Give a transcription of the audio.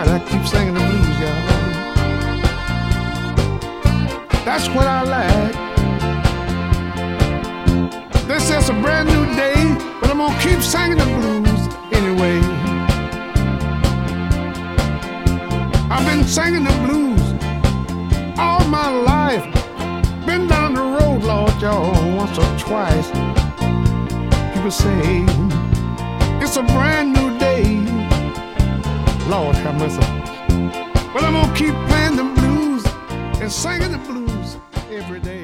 night I keep singing the blues, y'all. That's what I like. This is a brand new day, but I'm gonna keep singing the blues anyway. I've been singing the blues all my life. Been down the road, Lord, y'all, once or twice. People say it's a brand new day. Lord have mercy. But I'm gonna keep playing the blues and singing the blues every day.